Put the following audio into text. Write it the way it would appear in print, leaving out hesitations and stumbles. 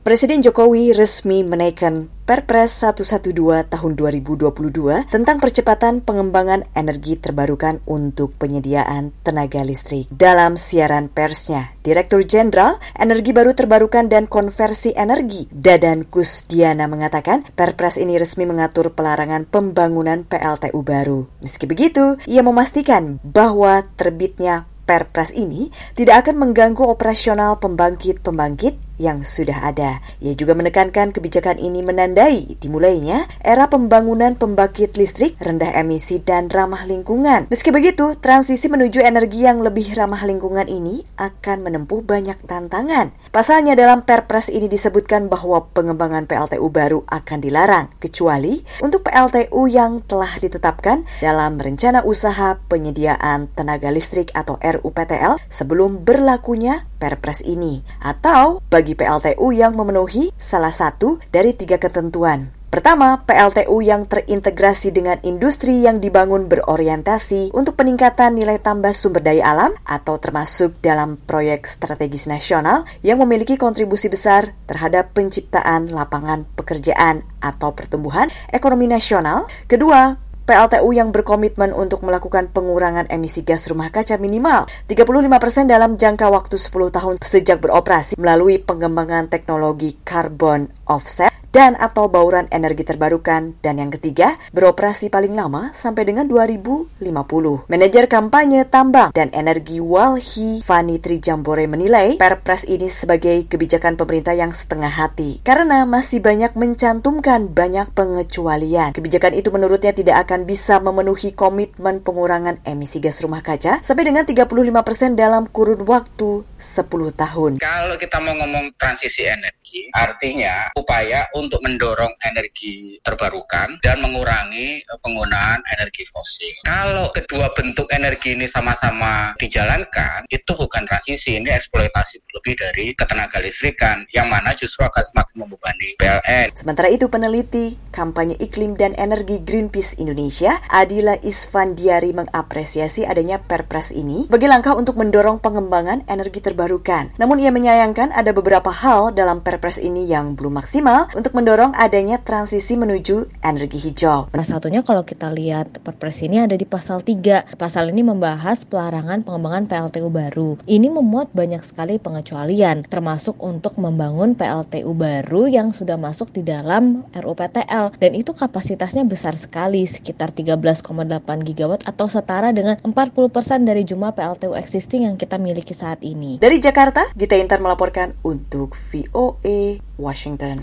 Presiden Jokowi resmi menaikkan Perpres 112 tahun 2022 tentang percepatan pengembangan energi terbarukan untuk penyediaan tenaga listrik. Dalam siaran persnya, Direktur Jenderal Energi Baru Terbarukan dan Konversi Energi, Dadan Kusdiana mengatakan Perpres ini resmi mengatur pelarangan pembangunan PLTU baru. Meski begitu, ia memastikan bahwa terbitnya Perpres ini tidak akan mengganggu operasional pembangkit-pembangkit yang sudah ada. Ia juga menekankan kebijakan ini menandai dimulainya era pembangunan pembangkit listrik rendah emisi dan ramah lingkungan. Meski begitu, transisi menuju energi yang lebih ramah lingkungan ini akan menempuh banyak tantangan. Pasalnya dalam Perpres ini disebutkan bahwa pengembangan PLTU baru akan dilarang, kecuali untuk PLTU yang telah ditetapkan dalam Rencana Usaha Penyediaan Tenaga Listrik atau RUPTL sebelum berlakunya Perpres ini, atau bagi PLTU yang memenuhi salah satu dari 3 ketentuan. Pertama, PLTU yang terintegrasi dengan industri yang dibangun berorientasi untuk peningkatan nilai tambah sumber daya alam atau termasuk dalam proyek strategis nasional yang memiliki kontribusi besar terhadap penciptaan lapangan pekerjaan atau pertumbuhan ekonomi nasional. Kedua, PLTU yang berkomitmen untuk melakukan pengurangan emisi gas rumah kaca minimal 35% dalam jangka waktu 10 tahun sejak beroperasi melalui pengembangan teknologi carbon offset dan atau bauran energi terbarukan. Dan yang ketiga, beroperasi paling lama sampai dengan 2050. Manajer kampanye tambang dan energi Walhi Fani Trijambore menilai Perpres ini sebagai kebijakan pemerintah yang setengah hati karena masih banyak mencantumkan banyak pengecualian. Kebijakan itu menurutnya tidak akan bisa memenuhi komitmen pengurangan emisi gas rumah kaca sampai dengan 35% dalam kurun waktu 10 tahun. Kalau kita mau ngomong transisi energi, artinya upaya untuk mendorong energi terbarukan dan mengurangi penggunaan energi fosil. Kalau kedua bentuk energi ini sama-sama dijalankan, itu bukan transisi, ini eksploitasi lebih dari ketenaga listrikan, yang mana justru akan semakin membebani PLN. Sementara itu, peneliti kampanye iklim dan energi Greenpeace Indonesia, Adila Isfandiari, mengapresiasi adanya Perpres ini sebagai langkah untuk mendorong pengembangan energi terbarukan. Namun ia menyayangkan ada beberapa hal dalam Perpres ini yang belum maksimal untuk mendorong adanya transisi menuju energi hijau. Salah satunya kalau kita lihat Perpres ini ada di pasal 3. Pasal ini membahas pelarangan pengembangan PLTU baru. Ini memuat banyak sekali pengecualian, termasuk untuk membangun PLTU baru yang sudah masuk di dalam RUPTL. Dan itu kapasitasnya besar sekali, sekitar 13,8 gigawatt atau setara dengan 40% dari jumlah PLTU existing yang kita miliki saat ini. Dari Jakarta, Gita Intan melaporkan untuk VOA Washington.